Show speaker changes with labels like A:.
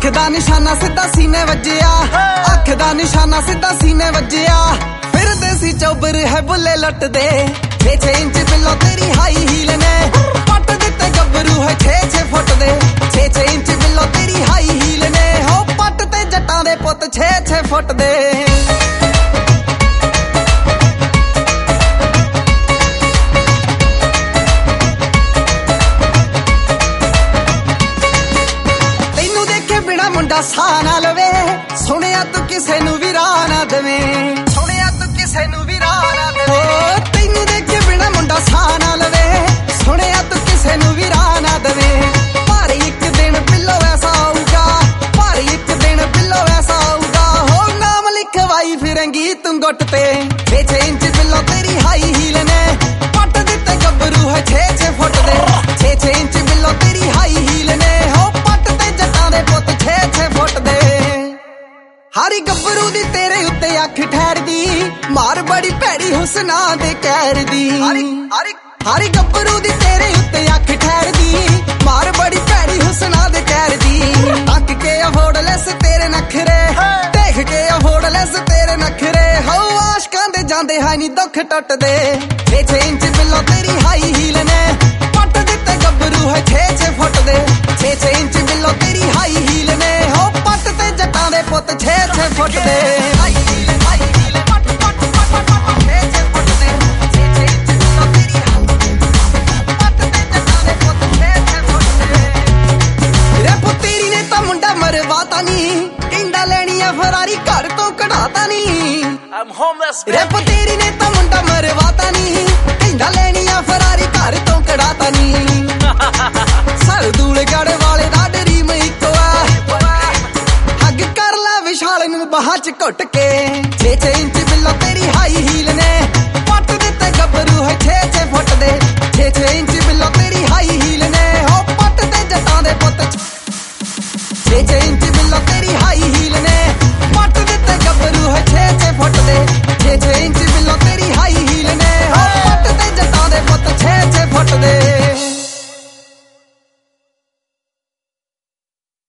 A: ਅੱਖ ਦਾ ਨਿਸ਼ਾਨਾ ਸਿੱਧਾ ਸੀਨੇ ਵੱਜਿਆ, ਅੱਖ ਦਾ ਨਿਸ਼ਾਨਾ ਸਿੱਧਾ ਸੀਨੇ ਵੱਜਿਆ। ਫਿਰਦੇ ਸੀ ਚੌਬਰ ਹੈ ਬੁੱਲੇ ਲੁੱਟਦੇ, 6-6 ਇੰਚ ਬਿੱਲੋ ਤੇਰੀ ਹਾਈ ਹੀਲ ਨੇ ਪੱਟ ਦਿੱਤੇ ਗੱਭਰੂ ਹੈ 6-6 ਫੁੱਟ ਦੇ। 6-6 ਇੰਚ ਬਿੱਲੋ ਤੇਰੀ ਹਾਈ ਹੀਲ ਨੇ ਹੋ ਪੱਟ ਤੇ ਜੱਟਾਂ ਦੇ ਪੁੱਤ 6-6 ਫੁੱਟ ਦੇ। ਮੁੰਡਾ ਸਾਹ ਨਾ ਲਵੇ, ਸੁਣਿਆ ਤੂੰ ਕਿਸੇ ਨੂੰ ਵੀ ਰਾਹ ਨਾ ਦੇਵੇਂ, ਸੁਣਿਆ ਤੂੰ ਕਿਸੇ ਨੂੰ ਵੀ ਰਾਹ ਨਾ ਦੇਵੇਂ। ਤੈਨੂੰ ਦੇਖੇ ਬਿਨਾ ਮੁੰਡਾ ਸਾਹ ਨਾ ਲਵੇ, ਸੁਣਿਆ ਤੂੰ ਕਿਸੇ ਨੂੰ ਵੀ ਰਾਹ ਨਾ ਦੇਵੇਂ। ਪਰ ਇੱਕ ਦਿਨ ਬਿੱਲੋ ਐਸਾ ਆਊਗਾ, ਪਰ ਇੱਕ ਦਿਨ ਬਿੱਲੋ ਐਸਾ ਆਊਗਾ ਹੋ ਨਾਮ ਲਿਖਵਾਈ ਫਿਰੇਂਗੀ ਤੂੰ ਗੁੱਟ ਤੇ। 6-6 ਇੰਚ ਬਿੱਲੋ ਤੇਰੀ ਹਾਈ ਹੀਲ ਨੇ ਪੱਟ ਦਿੱਤੇ ਗੱਭਰੂ ਹੈ 6-6 ਫੁੱਟ ਦੇ। 6-6 ਇੰਚ ਬਿੱਲੋ ਤੇਰੀ ਹਾਈ ਹੀਲ ਨੇ ਹੋ ਪੱਟ ਤੇ ਜੱਟਾਂ ਦੇ ਪੁੱਤ 6-6 ਫੁੱਟ ਦੇ। ਹਰੀ ਗੱਭਰੂ ਦੀ ਤੇਰੇ ਉੱਤੇ ਅੱਖ ਠਹਿਰਦੀ, ਮਾਰ ਬੜੀ ਭੈੜੀ ਹੁਸਨਾ ਦੇ ਕਹਿਰ ਦੀ। ਹਰੀ ਗੱਭਰੂ ਦੀ ਤੇਰੇ ਉੱਤੇ ਅੱਖ ਠਹਿਰਦੀ, ਮਾਰ ਬੜੀ ਭੈੜੀ ਹੁਸਨਾ ਦੇ ਕਹਿਰ ਦੀ। ਤੱਕ ਕੇ ਅਫੋਰਡਲੈਸ ਤੇਰੇ ਨਖਰੇ, ਦੇਖ ਕੇ ਅਫੋਰਡਲੈਸ ਤੇਰੇ ਨਖਰੇ ਹੋ ਆਸ਼ਕਾਂ ਦੇ ਜਾਂਦੇ ਹੈ ਨੀ ਦੁੱਖ ਟੁੱਟਦੇ। 6-6 ਇੰਚ ਬਿੱਲੋ ਤੇਰੀ ਹਾਈ ਹੀਲ ਨੇ ਪੱਟ ਦਿੱਤੇ ਗੱਭਰੂ ਹੈ 6-6 ਫੁੱਟ ਦੇ। 6-6 ਇੰਚ ਬਿੱਲੋ ਤੇਰੀ ਹਾਈ ਹੀਲ ਨੇ ਹੋ ਪੱਟ ਤੇ ਜੱਟਾਂ ਦੇ ਪੁੱਤ 6-6 ਫੁੱਟ ਦੇ। ਹਾਈ ਹੀਲ ਪੱਟ ਪੱਟ ਪੱਟ 6-6 ਫੁੱਟ ਦੇ। 6-6 ਇੰਚ ਬਿੱਲੋ ਤੇਰੀ ਪੱਟ ਤੇ ਜੱਟਾਂ ਦੇ ਪੁੱਤ 6-6 ਫੁੱਟ ਦੇ। ਰੈਪੋ ਤੇਰੀ ਨੇ ਤਾਂ ਮੁੰਡਾ ਮਰਵਾਤਾ ਨੀ, ਕਹਿੰਦਾ ਲੈਣੀ ਆ ਫਰਾਰੀ ਘਰ ਤੋਂ ਕਢਾਤਾ ਨੀ। ਰੈਪੋ ਤੇਰੀ ਨੇ ਤਾਂ ਮੁੰਡਾ ਮਰਵਾਤਾ ਨੀ, ਕਹਿੰਦਾ ਲੈਣੀ ਆ ਫਰਾਰੀ ਘਰ ਤੋਂ ਕਢਾਤਾ ਨੀ। ਸਰਦੂਲਗੜ੍ਹ ਵਾਲੇ ਦਾ ਡਰੀਮ ਇੱਕੋ ਆ, ਹੱਗ ਕਰ ਲੈ ਵਿਸ਼ਾਲ ਨੂੰ ਬਾਹਾਂ ਚ ਘੁੱਟ ਕੇ।